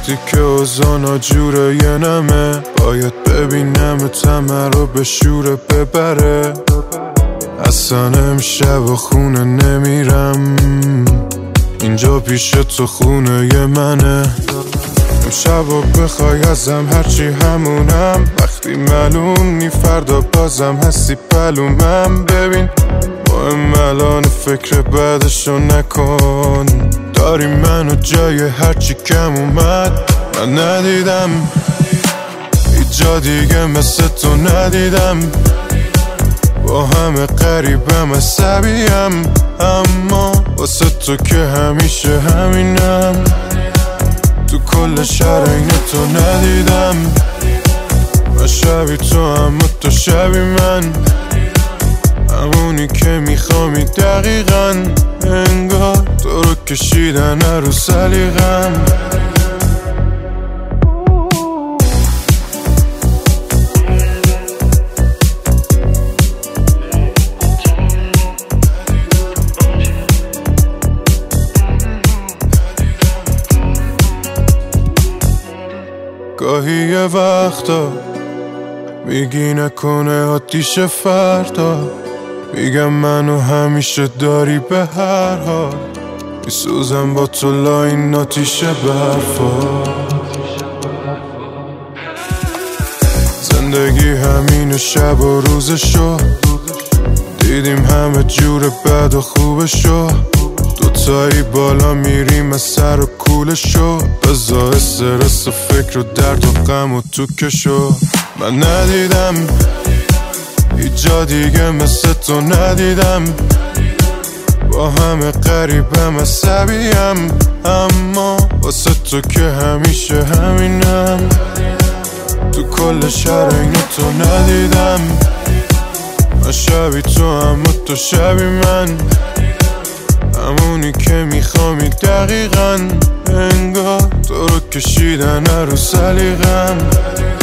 وقتی که اوزانا جوره یه نمه باید ببینم تمه رو به شوره ببره. اصلا امشب و خونه نمیرم، اینجا پیش تو خونه ی منه. امشب و بخوای ازم هرچی همونم، وقتی معلوم نی فردا بازم هستی پلومم. ببین مهم الان فکر بعدشو نکن، داری منو جای هرچی کم اومد. من ندیدم هیچ جا دیگه مثل تو ندیدم، با همه قریبم عصبیم، اما واسه تو که همیشه همینم. تو کل شهر این تو ندیدم، من شبی تو اما تو شبی من، همونی که میخوامی دقیقا. انگار تو رو کشیدن رو سلیقم. گاهی یه وقتا میگی نکنه آتیش فردا، میگم منو همیشه داری به هر حال، میسوزم با تو لاین آتیش برفا. زندگی همین شب و روزشو، دیدیم همه جور بد و خوبشو، دوتایی بالا میریم از سر و کولشو، بزا استرس و فکر و درد و غم و تو کشو. من ندیدم هیچ جا دیگه مثل تو ندیدم، با همه قریبم عصبیم، اما واسه تو که همیشه همینم. تو کل شهر این تو ندیدم، من شبی تو اما تو شبی من، همونی که میخوامی دقیقا. انگار تو رو کشیدن رو سلیقم.